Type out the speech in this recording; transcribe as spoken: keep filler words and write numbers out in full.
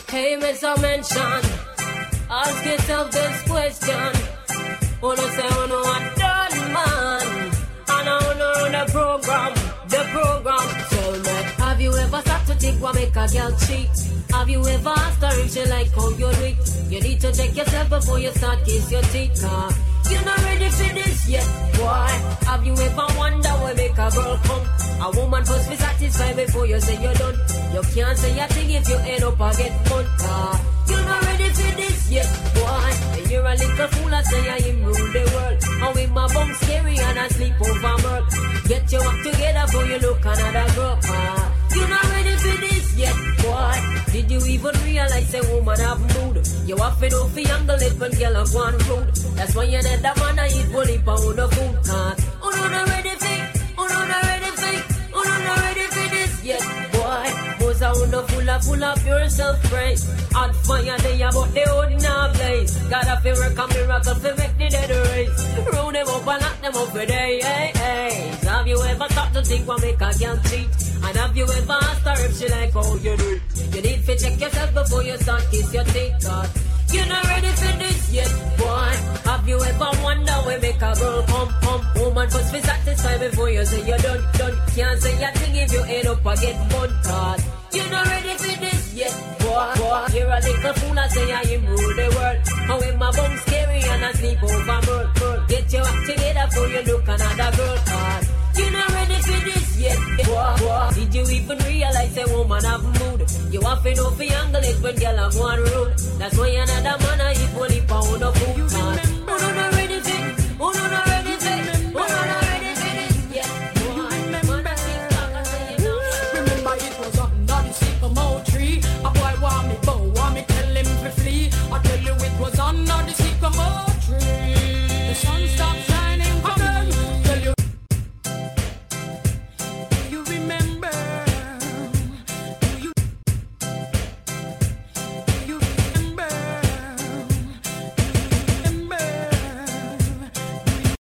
Hey, Mister Mention, ask yourself this question. Who do say who know what done, man? And I know the program, the program. Tell me, have you ever sat to think what make a girl cheat? Have you ever asked her if she like how you do it? You need to check yourself before you start kiss your teeth, car. You're not ready for this yet, boy. Have you ever wondered what make a girl come? A woman must be satisfied before you say you're done. You can't say a thing if you end up a get fun, car. You're not ready for this yet, boy. And you're a little fool, I say I am rule the world. And with my bum scary and I sleep over murk. Get your act together before you look another girl, car. You're not ready for this yet, boy. Did you even realize a woman have mood? You have to know for young girl when girl have one rude. That's why you need that man I eat bully pound of food, car. Oh no, not ready for, oh no, not ready for, oh no, not ready for this yet, boy. Most are full of, full of pure self-praise. Hot fire they about the hood in a blaze. Gotta feel work a miracle to make the dead race. Round them up and lock them up for day, hey, hey. So have you ever thought to think what make a girl cheat? And have you ever asked her if she like how you do it? You need to check yourself before you start kiss your teeth, God. You're not ready for this yet, boy. Have you ever wondered where make a girl come, come? Woman must be satisfied before you say you're done, done. Can't say a thing if you end up a get bun, God. You're not ready for this yet, boy, boy. You're a little fool, I say I am rule the world. How in my bum scary and I sleep over bird, bird. Get your act together before you look another girl, God. You're not ready for this yet, boy, boy. Did you even realize a woman have mood? You have to know for young girl when girl have one rude. That's why another man I equally